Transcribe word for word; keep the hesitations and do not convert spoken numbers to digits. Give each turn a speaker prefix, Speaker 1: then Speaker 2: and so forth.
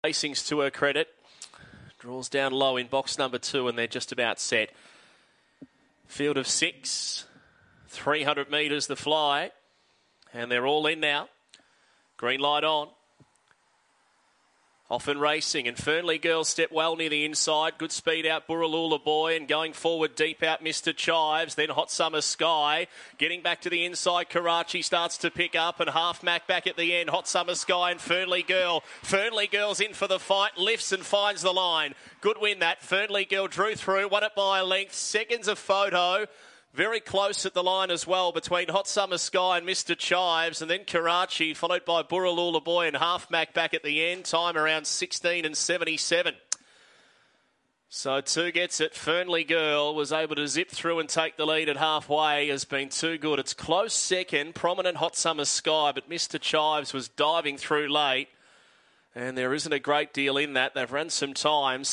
Speaker 1: Racing's to her credit. Draws down low in box number two, and they're just about set. Field of six. three hundred metres the fly. And they're all in now. Green light on. Often Racing and Fernley Girl step well near the inside. Good speed out Burraloola Boy, and going forward deep out Mister Chives. Then Hot Summer Sky. Getting back to the inside, Karachi starts to pick up, and Half Mac back at the end. Hot Summer Sky and Fernley Girl. Fernley Girl's in for the fight, lifts and finds the line. Good win that. Fernley Girl drew through, won it by a length. Seconds of photo. Very close at the line as well between Hot Summer Sky and Mister Chives, and then Karachi, followed by Burraloola Boy and Half Mac back at the end. Time around sixteen and seventy-seven. So two gets it. Fernley Girl was able to zip through and take the lead at halfway. Has been too good. It's close second. Prominent Hot Summer Sky, but Mister Chives was diving through late. And there isn't a great deal in that. They've run some times.